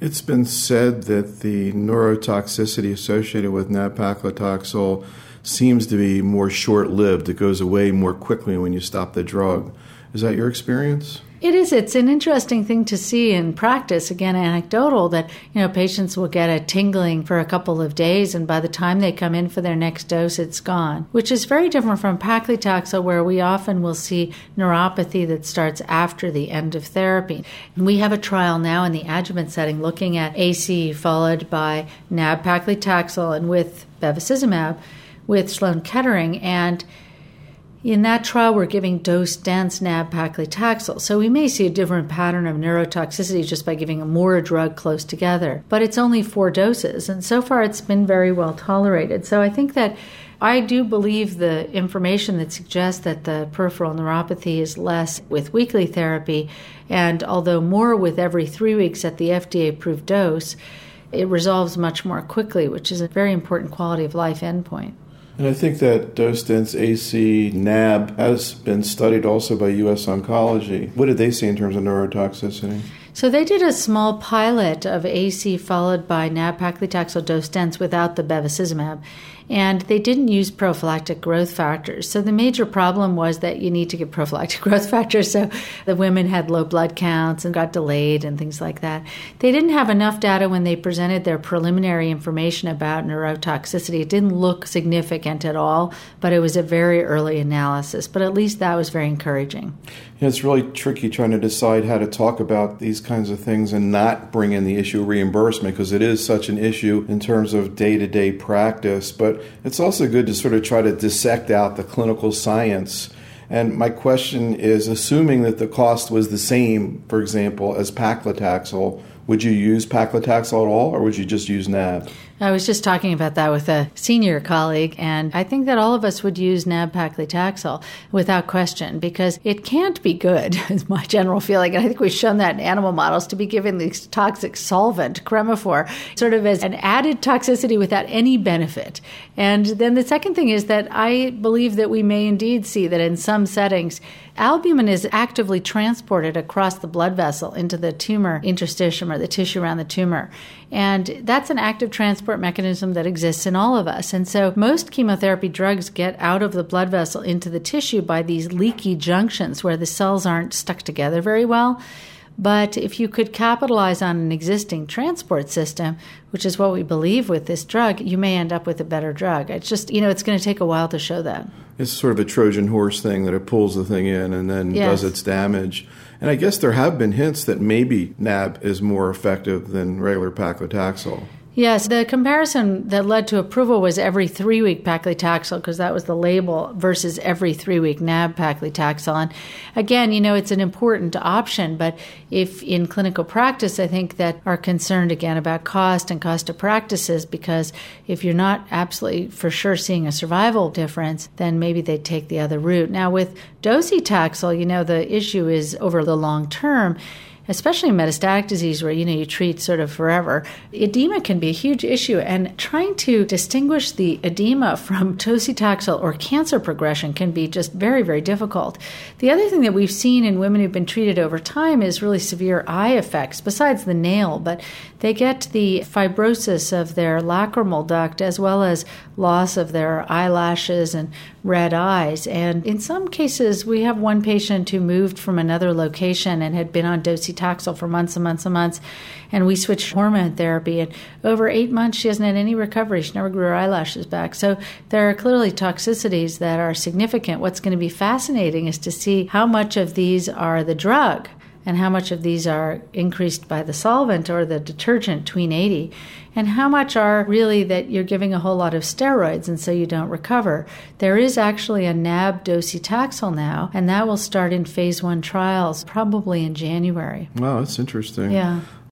It's been said that the neurotoxicity associated with nab-paclitaxel seems to be more short-lived. It goes away more quickly when you stop the drug. Is that your experience? It is. It's an interesting thing to see in practice, again, anecdotal, that, patients will get a tingling for a couple of days, and by the time they come in for their next dose, it's gone, which is very different from paclitaxel, where we often will see neuropathy that starts after the end of therapy. And we have a trial now in the adjuvant setting looking at AC followed by nab-paclitaxel and with bevacizumab with Sloan Kettering, and in that trial, we're giving dose-dense nab-paclitaxel, so we may see a different pattern of neurotoxicity just by giving more drug close together. But it's only 4 doses, and so far it's been very well tolerated. So I think that I do believe the information that suggests that the peripheral neuropathy is less with weekly therapy, and although more with every 3 weeks at the FDA-approved dose, it resolves much more quickly, which is a very important quality of life endpoint. And I think that dose-dense AC NAB has been studied also by U.S. Oncology. What did they see in terms of neurotoxicity? So they did a small pilot of AC followed by nab-paclitaxel dose-dense without the bevacizumab, and they didn't use prophylactic growth factors. So the major problem was that you need to give prophylactic growth factors, so the women had low blood counts and got delayed and things like that. They didn't have enough data when they presented their preliminary information about neurotoxicity. It didn't look significant at all, but it was a very early analysis. But at least that was very encouraging. Yeah, it's really tricky trying to decide how to talk about these kinds of things and not bring in the issue of reimbursement, because it is such an issue in terms of day-to-day practice. But it's also good to sort of try to dissect out the clinical science. And my question is, assuming that the cost was the same, for example, as paclitaxel, would you use paclitaxel at all, or would you just use NAB? I was just talking about that with a senior colleague, and I think that all of us would use nab-paclitaxel without question, because it can't be good, is my general feeling. And I think we've shown that in animal models, to be given this toxic solvent, Cremophor, sort of as an added toxicity without any benefit. And then the second thing is that I believe that we may indeed see that in some settings, albumin is actively transported across the blood vessel into the tumor interstitium, or the tissue around the tumor. And that's an active transport mechanism that exists in all of us. And so most chemotherapy drugs get out of the blood vessel into the tissue by these leaky junctions where the cells aren't stuck together very well. But if you could capitalize on an existing transport system, which is what we believe with this drug, you may end up with a better drug. It's just, it's going to take a while to show that. It's sort of a Trojan horse thing, that it pulls the thing in and then does its damage. And I guess there have been hints that maybe NAB is more effective than regular paclitaxel. Yes, the comparison that led to approval was every 3-week paclitaxel, because that was the label, versus every 3-week nab-paclitaxel. And again, it's an important option, but if in clinical practice, I think that are concerned again about cost and cost of practices, because if you're not absolutely for sure seeing a survival difference, then maybe they'd take the other route. Now with docetaxel, the issue is over the long term, especially in metastatic disease where, you treat sort of forever, edema can be a huge issue. And trying to distinguish the edema from docetaxel or cancer progression can be just very, very difficult. The other thing that we've seen in women who've been treated over time is really severe eye effects, besides the nail, but they get the fibrosis of their lacrimal duct as well as loss of their eyelashes and red eyes. And in some cases, we have one patient who moved from another location and had been on docetaxel for months and months and months, and we switched hormone therapy, and over 8 months she hasn't had any recovery. She never grew her eyelashes back. So there are clearly toxicities that are significant. What's going to be fascinating is to see how much of these are the drug and how much of these are increased by the solvent or the detergent, tween 80, and how much are really that you're giving a whole lot of steroids and so you don't recover. There is actually a NAB docetaxel now, and that will start in phase 1 trials probably in January. Wow, that's interesting. Yeah.